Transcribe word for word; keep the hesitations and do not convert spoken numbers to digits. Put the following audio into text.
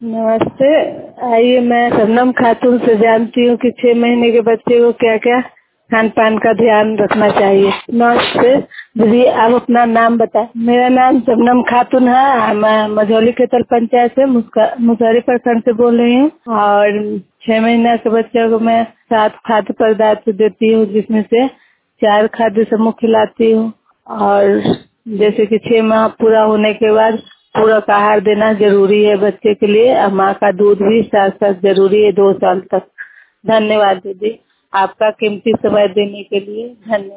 नमस्ते। आइए, मैं शबनम खातून से जानती हूँ कि छह महीने के बच्चे को क्या क्या खान पान का ध्यान रखना चाहिए। नमस्ते दीदी, आप अपना नाम बताएं। मेरा नाम शबनम खातून है। मैं मझौली के तल पंचायत से मुसहरी प्रखंड से बोल रही हूँ और छह महीने के बच्चे को मैं सात खाद्य पदार्थ देती हूँ, जिसमें से चार खाद्य समूह खिलाती हूँ और जैसे कि छह माह पूरा होने के बाद पूरक आहार देना जरूरी है बच्चे के लिए और माँ का दूध भी साथ साथ जरूरी है दो साल तक। धन्यवाद दीदी, आपका कीमती समय देने के लिए। धन्यवाद।